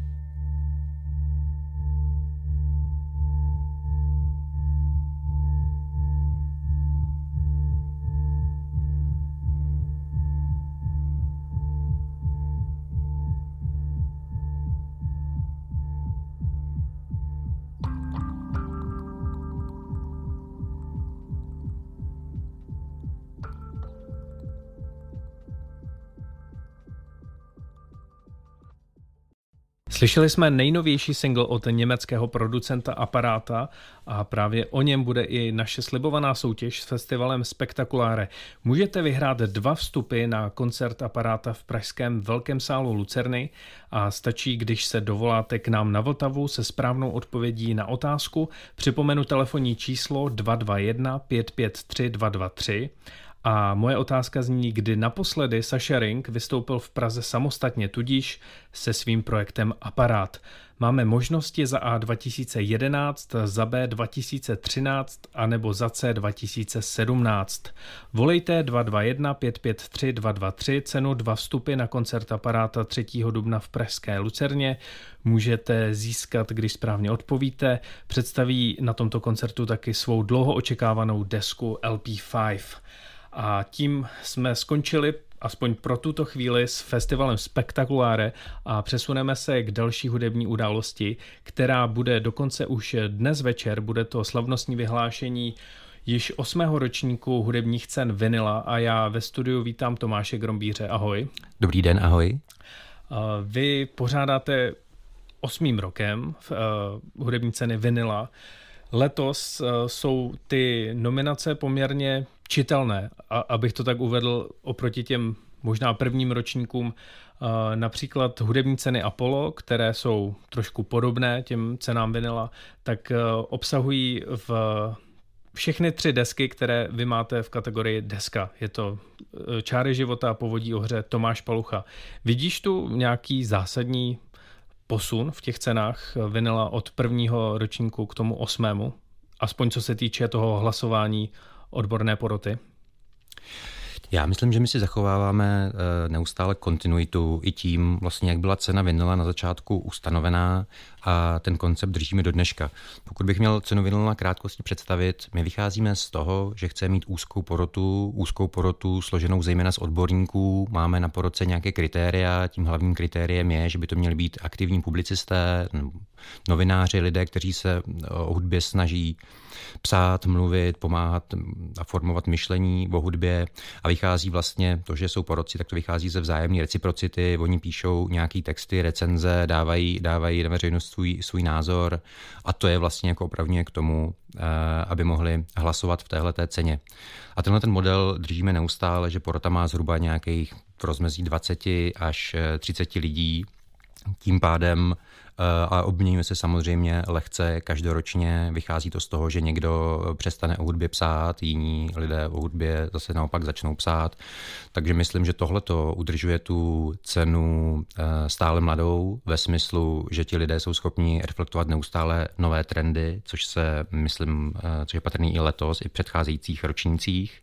Slyšeli jsme nejnovější single od německého producenta Aparáta a právě o něm bude i naše slibovaná soutěž s festivalem Spektakuláre. Můžete vyhrát dva vstupy na koncert Aparáta v pražském Velkém sálu Lucerny a stačí, když se dovoláte k nám na Vltavu se správnou odpovědí na otázku. Připomenu telefonní číslo dva dva jedna pět pět tři dva dva tři. A moje otázka zní, kdy naposledy Saša Ring vystoupil v Praze samostatně, tudíž se svým projektem Aparát. Máme možnosti za A dva tisíce jedenáct, za B dva tisíce třináct a nebo za C dva tisíce sedmnáct. Volejte dva dva jedna pět pět tři dva dva tři, cenu dva vstupy na koncert Aparáta třetího dubna v pražské Lucerně. Můžete získat, když správně odpovíte. Představí na tomto koncertu taky svou dlouho očekávanou desku L P pět. A tím jsme skončili, aspoň pro tuto chvíli, s festivalem Spektakuláre a přesuneme se k další hudební události, která bude dokonce už dnes večer. Bude to slavnostní vyhlášení již osmého ročníku hudebních cen Vinyla a já ve studiu vítám Tomáše Grombíře. Ahoj. Dobrý den, ahoj. Vy pořádáte osmým rokem v hudební ceny Vinyla. Letos jsou ty nominace poměrně čitelné, a abych to tak uvedl oproti těm možná prvním ročníkům, například hudební ceny Apollo, které jsou trošku podobné těm cenám Vinyla, tak obsahují v všechny tři desky, které vy máte v kategorii deska. Je to Čáry života, Povodí ohře, Tomáš Palucha. Vidíš tu nějaký zásadní posun v těch cenách Vinyla od prvního ročníku k tomu osmému? Aspoň co se týče toho hlasování odborné poroty? Já myslím, že my si zachováváme neustále kontinuitu i tím, vlastně jak byla cena Vinyla na začátku ustanovená a ten koncept držíme do dneška. Pokud bych měl cenu Vinyla na krátkosti představit, my vycházíme z toho, že chceme mít úzkou porotu, úzkou porotu složenou zejména z odborníků, máme na porotce nějaké kritéria, tím hlavním kritériem je, že by to měli být aktivní publicisté, novináři, lidé, kteří se o hudbě snaží psát, mluvit, pomáhat a formovat myšlení o hudbě a vychází vlastně to, že jsou porotci, tak to vychází ze vzájemné reciprocity, oni píšou nějaký texty, recenze, dávají, dávají na veřejnost svůj, svůj názor a to je vlastně jako opravňuje k tomu, aby mohli hlasovat v téhleté ceně. A tenhle ten model držíme neustále, že porota má zhruba nějakých v rozmezí dvacet až třicet lidí, tím pádem a obměňuje se samozřejmě lehce každoročně. Vychází to z toho, že někdo přestane o hudbě psát, jiní lidé o hudbě zase naopak začnou psát. Takže myslím, že tohleto udržuje tu cenu stále mladou ve smyslu, že ti lidé jsou schopni reflektovat neustále nové trendy, což se myslím, což je patrný i letos, i v předcházejících ročnících.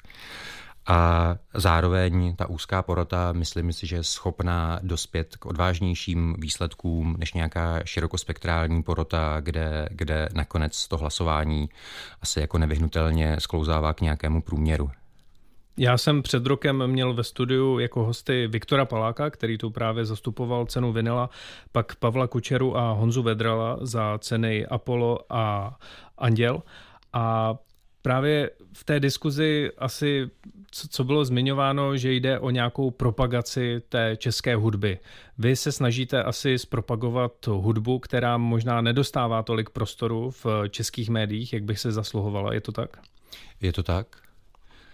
A zároveň ta úzká porota, myslím si, že je schopná dospět k odvážnějším výsledkům než nějaká širokospektrální porota, kde, kde nakonec to hlasování asi jako nevyhnutelně sklouzává k nějakému průměru. Já jsem před rokem měl ve studiu jako hosty Viktora Paláka, který tu právě zastupoval cenu Vinyla, pak Pavla Kučeru a Honzu Vedrala za ceny Apollo a Anděl. A právě v té diskuzi asi, co bylo zmiňováno, že jde o nějakou propagaci té české hudby. Vy se snažíte asi zpropagovat hudbu, která možná nedostává tolik prostoru v českých médiích, jak bych se zasluhovala. Je to tak? Je to tak.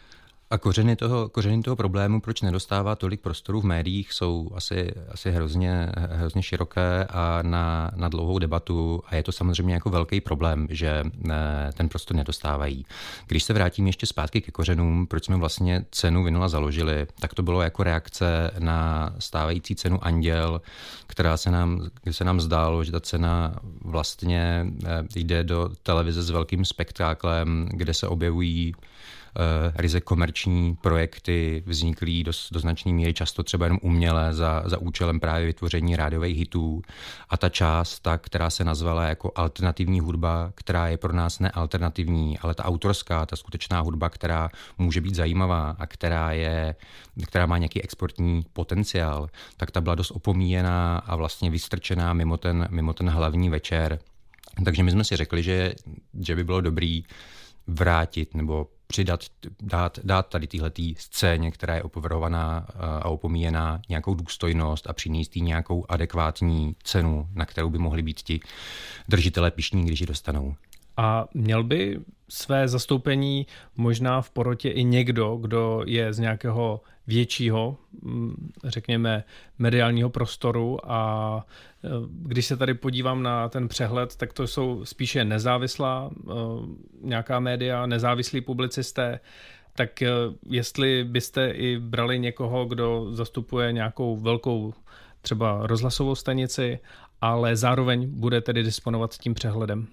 A kořeny toho, kořeny toho problému, proč nedostává tolik prostoru v médiích, jsou asi, asi hrozně, hrozně široké a na, na dlouhou debatu a je to samozřejmě jako velký problém, že ne, ten prostor nedostávají. Když se vrátím ještě zpátky ke kořenům, proč jsme vlastně cenu Vinyla založili, tak to bylo jako reakce na stávající cenu Anděl, která se nám, kde se nám zdálo, že ta cena vlastně jde do televize s velkým spektáklem, kde se objevují ryze komerční projekty vzniklý do, do značné míry často třeba jenom uměle za, za účelem právě vytvoření rádiových hitů. A ta část, ta, která se nazvala jako alternativní hudba, která je pro nás nealternativní, ale ta autorská, ta skutečná hudba, která může být zajímavá a která, je, která má nějaký exportní potenciál, tak ta byla dost opomíjená a vlastně vystrčená mimo ten, mimo ten hlavní večer. Takže my jsme si řekli, že, že by bylo dobrý vrátit nebo přidat, dát, dát tady téhletý scéně, která je opovrhovaná a opomíjená, nějakou důstojnost a přinést jí nějakou adekvátní cenu, na kterou by mohli být ti držitelé pyšní, když ji dostanou. A měl by své zastoupení možná v porotě i někdo, kdo je z nějakého většího, řekněme, mediálního prostoru a když se tady podívám na ten přehled, tak to jsou spíše nezávislá nějaká média, nezávislí publicisté, tak jestli byste i brali někoho, kdo zastupuje nějakou velkou třeba rozhlasovou stanici, ale zároveň bude tedy disponovat tím přehledem.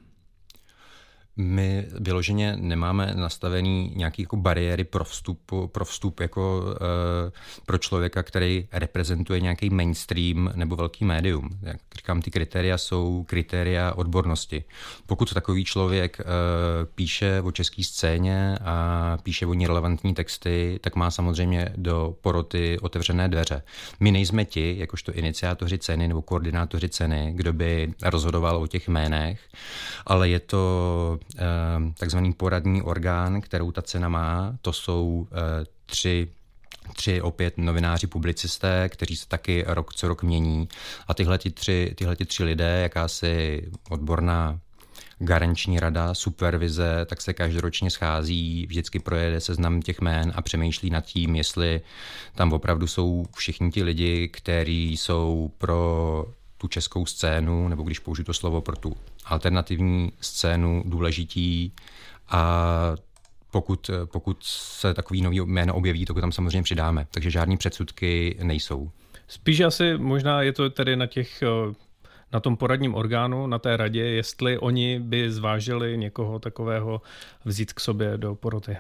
My vyloženě nemáme nastavený nějaký jako bariéry pro vstup, pro vstup jako e, pro člověka, který reprezentuje nějaký mainstream nebo velký médium. Jak říkám, ty kritéria jsou kritéria odbornosti. Pokud takový člověk e, píše o české scéně a píše o ní relevantní texty, tak má samozřejmě do poroty otevřené dveře. My nejsme ti, jakožto iniciátoři ceny nebo koordinátoři ceny, kdo by rozhodoval o těch jménech, ale je to takzvaný poradní orgán, kterou ta cena má. To jsou tři, tři opět novináři, publicisté, kteří se taky rok co rok mění. A tyhleti tři, tyhleti tři lidé, jakási odborná garanční rada, supervize, tak se každoročně schází, vždycky projede seznam těch jmén a přemýšlí nad tím, jestli tam opravdu jsou všichni ti lidi, kteří jsou pro tu českou scénu, nebo když použiju to slovo, pro tu alternativní scénu důležití a pokud, pokud se takový nový jméno objeví, to tam samozřejmě přidáme. Takže žádný předsudky nejsou. Spíš asi možná je to tedy na těch, na tom poradním orgánu, na té radě, jestli oni by zvážili někoho takového vzít k sobě do poroty.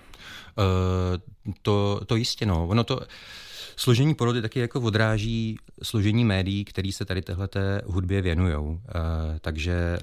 Uh, to, to jistě, no. Ono to... Složení poroty taky jako odráží složení médií, který se tady téhleté hudbě věnujou. Uh, takže...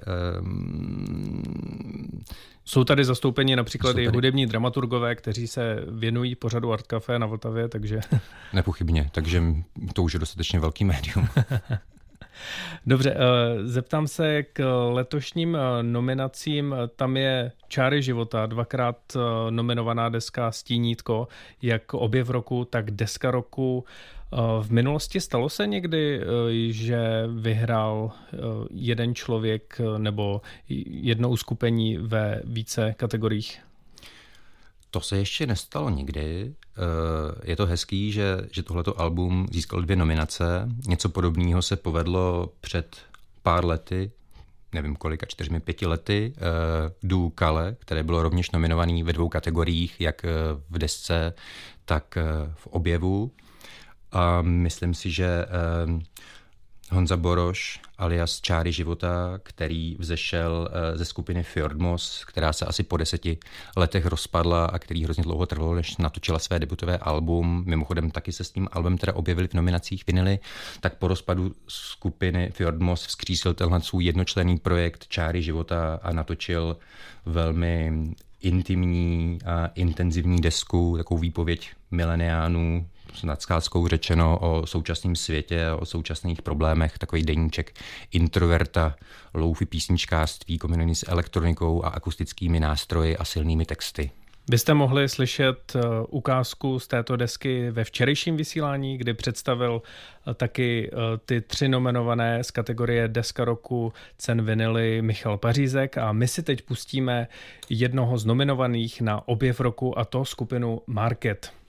Um, Jsou tady zastoupeni například tady... i hudební dramaturgové, kteří se věnují pořadu Art Café na Vltavě, takže... Nepochybně, takže to už je dostatečně velký médium. Dobře, zeptám se k letošním nominacím. Tam je Čáry života, dvakrát nominovaná deska Stínítko, jak objev roku, tak deska roku. V minulosti stalo se někdy, že vyhrál jeden člověk nebo jedno uskupení ve více kategoriích? To se ještě nestalo nikdy. Je to hezký, že, že tohleto album získalo dvě nominace. Něco podobného se povedlo před pár lety, nevím kolika, čtyřmi, pěti lety, Du Kale, které bylo rovněž nominovaný ve dvou kategoriích, jak v desce, tak v objevu. A myslím si, že Honza Boroš alias Čáry života, který vzešel ze skupiny Fjordmoss, která se asi po deseti letech rozpadla a který hrozně dlouho trvalo, než natočila své debutové album. Mimochodem taky se s tím albumem teda objevili v nominacích Vinyly, tak po rozpadu skupiny Fjordmoss vzkřísil tenhle svůj jednočlenný projekt Čáry života a natočil velmi intimní a intenzivní desku, takovou výpověď mileniánů, s nadskáckou řečeno o současném světě, o současných problémech, takový deníček introverta, loufy písničkářství, kombinovaný s elektronikou a akustickými nástroji a silnými texty. Vy jste mohli slyšet ukázku z této desky ve včerejším vysílání, kdy představil taky ty tři nominované z kategorie Deska roku cen Vinyly Michal Pařízek a my si teď pustíme jednoho z nominovaných na objev roku a to skupinu Market.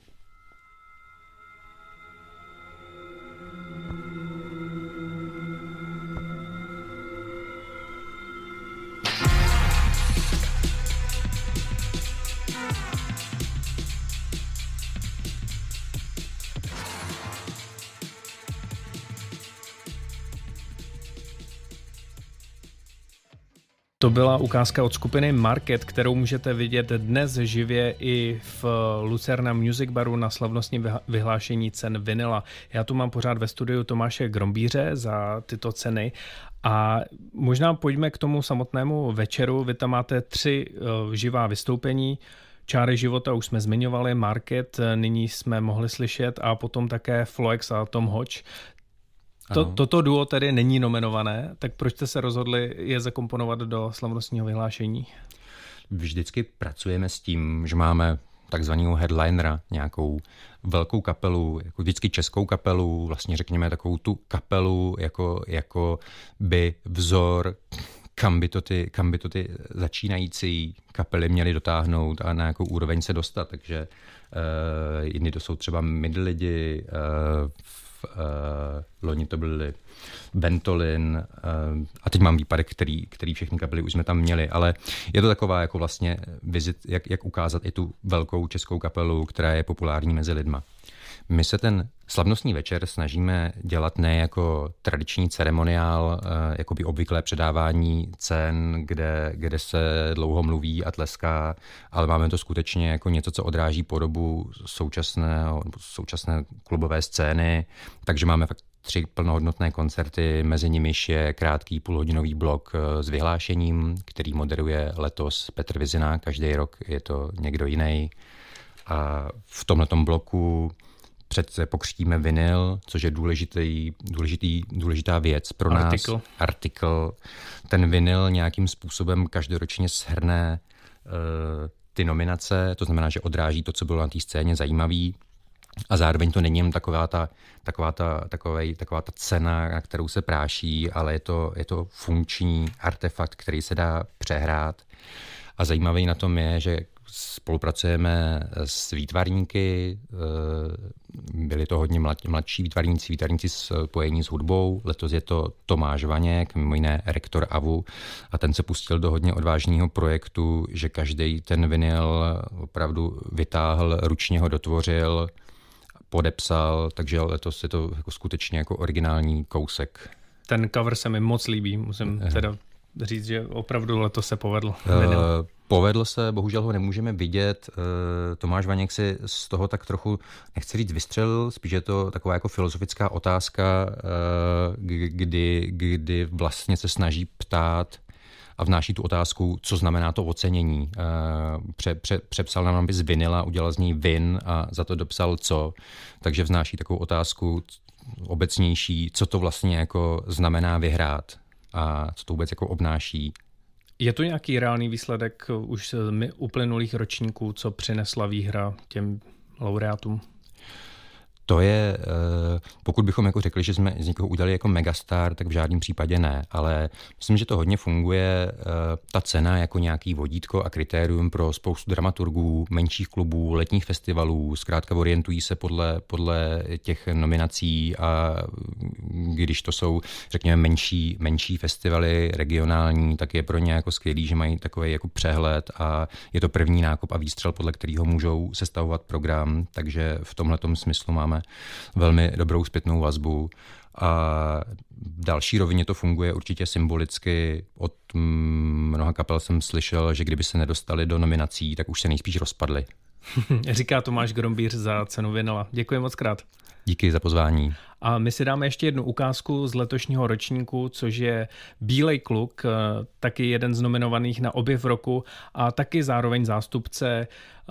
To byla ukázka od skupiny Market, kterou můžete vidět dnes živě i v Lucerna Music Baru na slavnostním vyhlášení cen Vinyla. Já tu mám pořád ve studiu Tomáše Grombíře za tyto ceny a možná pojďme k tomu samotnému večeru. Vy tam máte tři uh, živá vystoupení. Čáry života už jsme zmiňovali, Market, nyní jsme mohli slyšet a potom také Floex a Tom Hodge. To, toto duo tedy není nominované, tak proč jste se rozhodli je zakomponovat do slavnostního vyhlášení? Vždycky pracujeme s tím, že máme takzvaného headlinera, nějakou velkou kapelu, jako vždycky českou kapelu, vlastně řekněme takovou tu kapelu jako, jako by vzor, kam by, to ty, kam by to ty začínající kapely měly dotáhnout a na jakou úroveň se dostat. Takže uh, jiní to jsou třeba midi lidi, uh, Uh, loni to byly Ventolin uh, a teď mám výpadek, který, který všechny kapely už jsme tam měli, ale je to taková jako vlastně vizit, jak, jak ukázat i tu velkou českou kapelu, která je populární mezi lidma. My se ten slavnostní večer snažíme dělat ne jako tradiční ceremoniál, jako by obvyklé předávání cen, kde, kde se dlouho mluví a tleská, ale máme to skutečně jako něco, co odráží podobu současného, současné klubové scény, takže máme fakt tři plnohodnotné koncerty, mezi nimiž je krátký půlhodinový blok s vyhlášením, který moderuje letos Petr Vizina, každý rok je to někdo jiný. A v tomhletom bloku přece pokřtíme vinyl, což je důležitý, důležitý, důležitá věc pro nás. Artikl. Artikl. Ten vinyl nějakým způsobem každoročně shrne uh, ty nominace, to znamená, že odráží to, co bylo na té scéně zajímavý. A zároveň to není jen taková ta, taková ta, takovej, taková ta cena, na kterou se práší, ale je to, je to funkční artefakt, který se dá přehrát. A zajímavý na tom je, že spolupracujeme s výtvarníky, byli to hodně mladší výtvarníci, výtvarníci spojení s hudbou. Letos je to Tomáš Vaněk, mimo jiné rektor A V U, a ten se pustil do hodně odvážného projektu, že každý ten vinyl opravdu vytáhl, ručně ho dotvořil, podepsal, takže letos je to jako skutečně jako originální kousek. Ten cover se mi moc líbí, musím teda říct, že opravdu letos se povedl. Uh, povedl se, bohužel ho nemůžeme vidět. Uh, Tomáš Vaněk si z toho tak trochu, nechci říct vystřelil, spíš je to taková jako filozofická otázka, uh, kdy, kdy vlastně se snaží ptát a vnáší tu otázku, co znamená to ocenění. Pře, pře, přepsal nám z vinyla, udělal z ní vin a za to dopsal co. Takže vznáší takovou otázku obecnější, co to vlastně jako znamená vyhrát a co to vůbec jako obnáší. Je to nějaký reálný výsledek už z uplynulých ročníků, co přinesla výhra těm laureátům? To je, pokud bychom jako řekli, že jsme z někoho udělali jako megastar, tak v žádném případě ne, ale myslím, že to hodně funguje. Ta cena jako nějaký vodítko a kritérium pro spoustu dramaturgů, menších klubů, letních festivalů, zkrátka orientují se podle, podle těch nominací a když to jsou, řekněme, menší, menší festivaly regionální, tak je pro ně jako skvělý, že mají takový jako přehled a je to první nákup a výstřel, podle kterého můžou sestavovat program, takže v tomhletom smyslu máme velmi dobrou zpětnou vazbu. A v další rovině to funguje určitě symbolicky. Od mnoha kapel jsem slyšel, že kdyby se nedostali do nominací, tak už se nejspíš rozpadli. Říká Tomáš Grombíř za cenu Vinyla. Děkuji moc krát. Díky za pozvání. A my si dáme ještě jednu ukázku z letošního ročníku, což je Bílej kluk, taky jeden z nominovaných na Objev roku a taky zároveň zástupce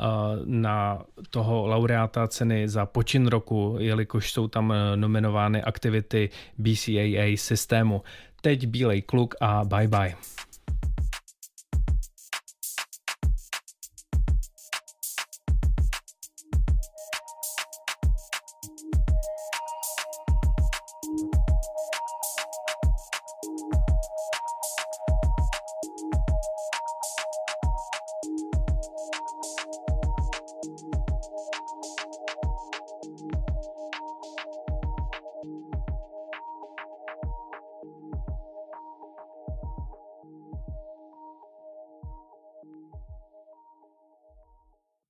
na toho laureáta ceny za počin roku, jelikož jsou tam nominovány aktivity B C A A systému. Teď Bílej kluk a bye bye.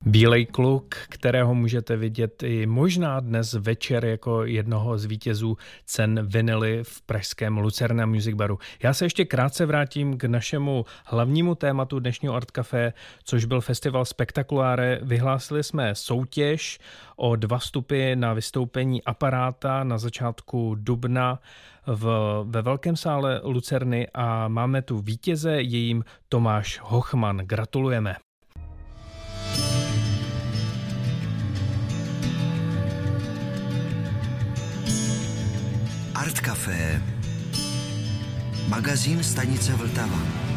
Bílej kluk, kterého můžete vidět i možná dnes večer jako jednoho z vítězů cen Vinily v pražském Lucerna Music Baru. Já se ještě krátce vrátím k našemu hlavnímu tématu dnešního Art Café, což byl festival Spektakuláre. Vyhlásili jsme soutěž o dva vstupy na vystoupení Aparáta na začátku dubna v, ve velkém sále Lucerny a máme tu vítěze, je jím Tomáš Hochman. Gratulujeme. Art Café, magazín stanice Vltava.